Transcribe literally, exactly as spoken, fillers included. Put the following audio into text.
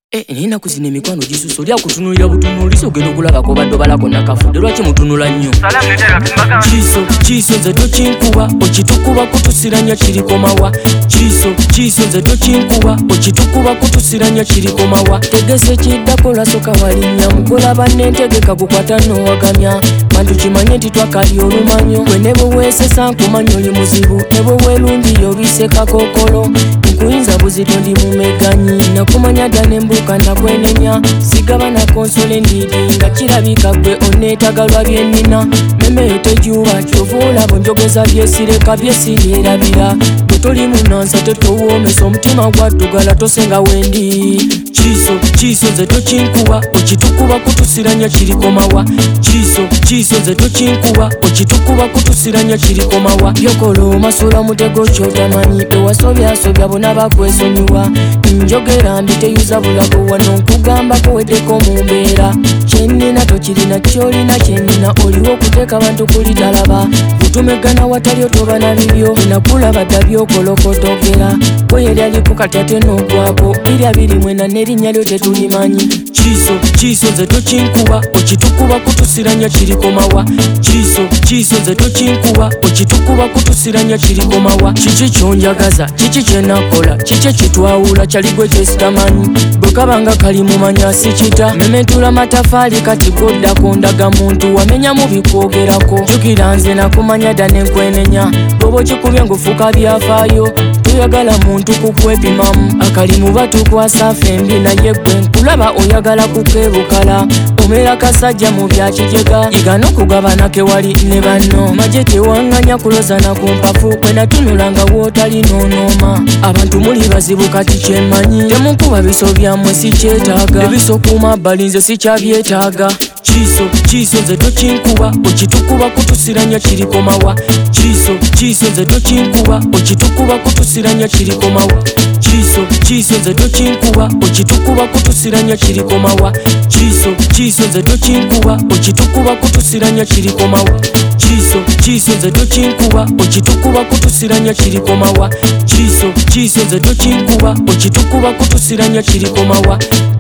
Eh nina kuzina emikwano gisuso lya kutunulira butunuliso ogenda okulabako badde balako nakafudde lwaki mutunula nnyo kiso kiso nze tokinkuba okitukuba kutusiranya kirikomawa kiso kiso nze tokinkuba okitukuba kutusiranya kirikomawa tegese kiddako lwasoka walinnya mukola bannentegeka gukwata nowagamya bantu kimanye nti twakali olumanyo gwe ne bwe weesesa nkumanya oli muzibu ne bwe weelungiyo obise kakokolo nkuyinza buzito ndi mumeganyi nakumanya dda nembuuka nakwenenya sigaba na konsole ndidi nga kirabika gwe oneetaga lwa byennina memeyo tejuba kyovuula bonjogeza byesireka byesirierabira bwe toli munansa tetowomesa omutima gwaddugala tosenga wendi kiso kiso nze tokinkuba okitukuba kutusiranya kirikomawa kiso kiso nze tokinkuba okitukuba kutusiranya kirikomawa byokola omasula mutego kyotamanyi bewasobyasobya bona bakwesonyiwa njogera mbi teyuza bulago wano nkugambako weddeko mu mbeera kyennina tokirina kyolina kyennina oliwo okuteeka abantu kulitalaba butumegana watali otoba na bibyo nakulaba dda byokolokotogera bweyeryaliku kati ate n'ogwako birya biri mwena n'erinnya lyo tetulimanyi kiso kiso nze tokinkuba okitukuba kutusiranya kirikomawa kiso kiso nze tokinkuba okitukuba kutusiranya kirikomawa kiki kyonjagaza kiki kyenakola kiki kitwawula kyaligwe kyesitamanyi bwe kabanga kali mumanya sikita mementula matafaali kati goddako ndaga muntu wamenyamu bikwogerako jukira nze nakumanya dda nenkwenenya bwoba okikubye ngufuka byafaayo tuyagala muntu kukwepimamu akalimu batukwasa fembi naye gwe nkulaba oyagala kukebukala omera kasajja mu byakijega igana okugabana kewali ne banno maje tewanganya kulozana ku mpafu bwe natunulanga wootali nonooma abantu muli bazibu kati kyemmanyi temunkuba biso byammwe sikyetaaga ebiso ku mabbali nze sikyabyetaaga kiso kiso nze tokinkuba okitukuba kutusiranya kirikomawa kiso kiso nze tokinkuba okitukuba kutusiranya kirikomawa kiso kiso nze tokinkuba okitukuba kutusiranya kirikomawa kiso kiso nze tokinkuba okitukuba kutusiranya kirikomawa kiso kiso nze tokinkuba okitukuba kutusiranya kirikomawa kiso kiso nze tokinkuba okitukuba kutusiranya kirikomawa